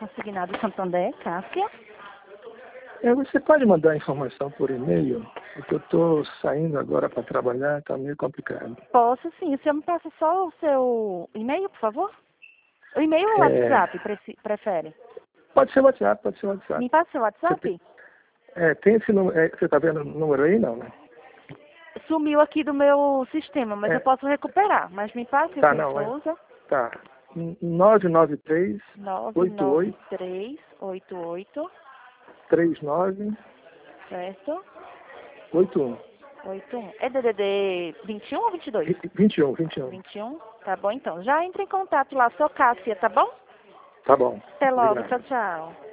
Consignado Santander, Cássia. Você pode mandar a informação por e-mail? Porque eu estou saindo agora para trabalhar, está meio complicado. Posso sim. O senhor me passa só o seu e-mail, por favor? O e-mail ou o WhatsApp, prefere? Pode ser WhatsApp, pode ser WhatsApp. Me passa o seu WhatsApp? Tem esse número, você está vendo o número aí, não, né? Sumiu aqui do meu sistema, mas eu posso recuperar. Mas me passa o que você usa. Tá. 993 99388 39 certo? 81. 81. É DDD 21 ou 22? 21. 21. Tá bom então. Já entre em contato lá, sou Cássia, tá bom? Tá bom. Até logo. Obrigado. Tchau, tchau.